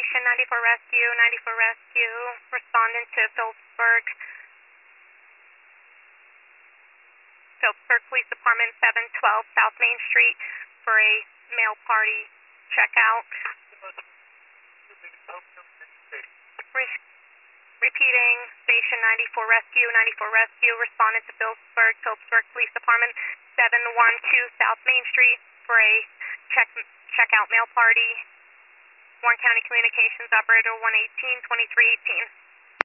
Station 94 Rescue, responding to Phillipsburg Police Department 712 South Main Street for a mail party checkout. Repeating, Station 94 Rescue, responding to Phillipsburg Police Department 712 South Main Street for a checkout mail party. Warren County Communications Operator 118-2318.